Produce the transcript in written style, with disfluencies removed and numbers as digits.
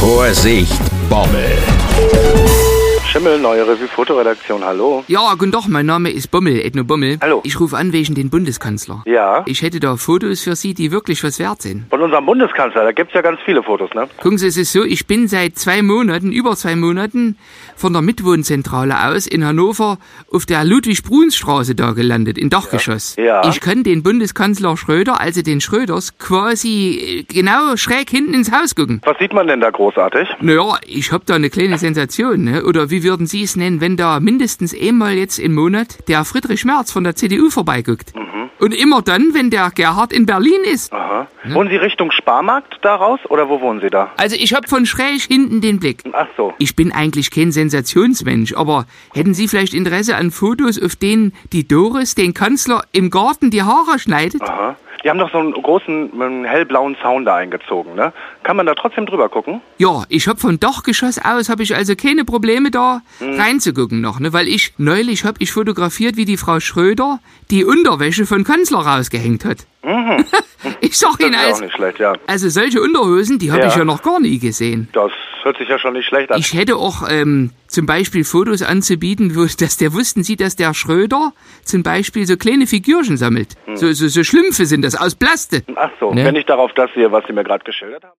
Vorsicht, Bommel. Schimmel, neue Revue-Fotoredaktion, hallo. Ja, guten Tag, mein Name ist Bommel, Edno Bommel. Hallo. Ich rufe an wegen den Bundeskanzler. Ja, Ich hätte da Fotos für Sie, die wirklich was wert sind. von unserem Bundeskanzler, da gibt's ja ganz viele Fotos, ne? Gucken Sie, es ist so, ich bin seit über 2 Monaten, von der Mitwohnzentrale aus in Hannover auf der Ludwig-Bruns-Straße da gelandet, in Dachgeschoss. Ja. Ich kann den Bundeskanzler Schröder, also den Schröders, quasi genau schräg hinten ins Haus gucken. Was sieht man denn da großartig? Naja, ich hab da eine kleine Sensation, ne? Oder wie würden Sie es nennen, wenn da mindestens einmal jetzt im Monat der Friedrich Merz von der CDU vorbeiguckt? Und immer dann, wenn der Gerhard in Berlin ist. Aha. Wohnen Sie Richtung Sparmarkt da raus oder wo wohnen Sie da? Also ich hab von schräg hinten den Blick. Ach so. Ich bin eigentlich kein Sensationsmensch, aber hätten Sie vielleicht Interesse an Fotos, auf denen die Doris den Kanzler im Garten die Haare schneidet? Aha. Die haben doch so einen großen hellblauen Zaun da eingezogen, ne? Kann man da trotzdem drüber gucken? Ja, ich hab von Dachgeschoss aus, hab ich also keine Probleme da reinzugucken noch, ne? Weil neulich hab ich fotografiert, wie die Frau Schröder die Unterwäsche von Kanzler rausgehängt hat. Ich sag Ihnen, Das ist auch nicht schlecht, ja. also solche Unterhosen, die hab Ja. ich ja noch gar nie gesehen. Das hört sich ja schon nicht schlecht an. Ich hätte auch zum Beispiel Fotos anzubieten, wussten Sie, dass der Schröder zum Beispiel so kleine Figürchen sammelt. So Schlümpfe sind das, aus Plaste. Ach so, Ne? wenn ich darauf das sehe, was Sie mir gerade geschildert haben.